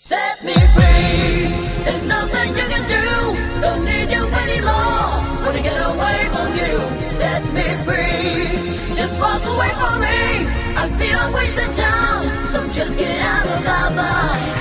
Set me free. There's nothing you can do. Don't need you anymore. Wanna get away from you. Set me free. Just walk away from me. I feel I'm wasting time. So just get out of my mind.